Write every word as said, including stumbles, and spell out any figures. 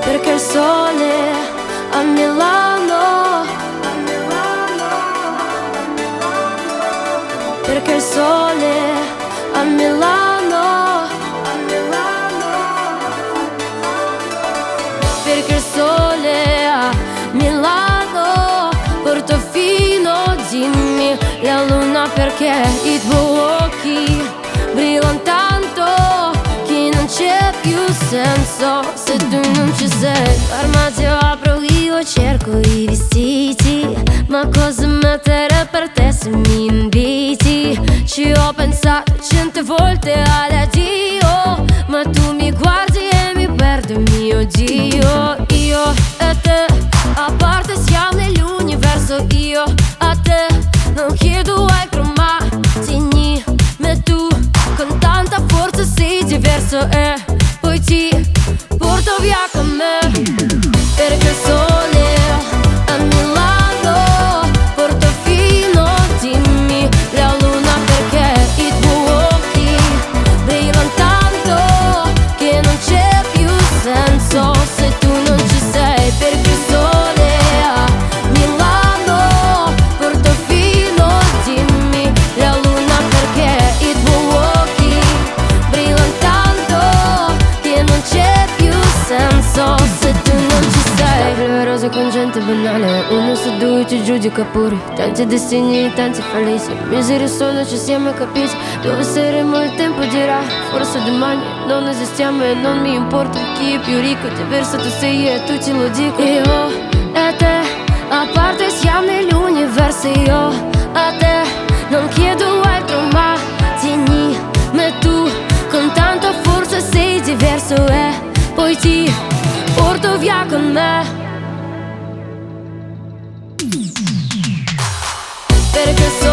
perché il sole a Milano, perché il sole a Milano, perché il sole a Milano, Portofino, dimmi la luna perché i tuoi occhi brillano tanto che non c'è più senso se tu non ci sei. L'armadio apro io, cerco i vestiti, ma cosa mettere per te se mi inviti? Ci ho pensato cento volte all'addio, ma tu mi guardi e mi perdo mio Dio. Io e te, a parte siamo nell'universo. Io a te non chiedo altro, ma segni me tu con tanta forza sei diverso e poi ti porto via con me, perché il sole a Milano, Portofino, dimmi la luna perché i tuoi occhi brillano tanto che non c'è più senso se tu non ci sei, perché il sole a Milano, Portofino, dimmi la luna perché i tuoi occhi brillano tanto che non c'è più senso se tu non ci sei. Le rose con gente banale, uno su due ci giudica pure. Tanti destini, tanti falliti, miseri solo ci siamo capiti. Dove saremo il tempo dirà, forse domani non esistiamo e non mi importa chi è più ricco. Diverso tu sei e tu te lo dico. Io e te, a parte siamo nell'universo. Io a te non chiedo altro, ma tieni me tu con tanta forza sei diverso e poi ti porto via con me, perché so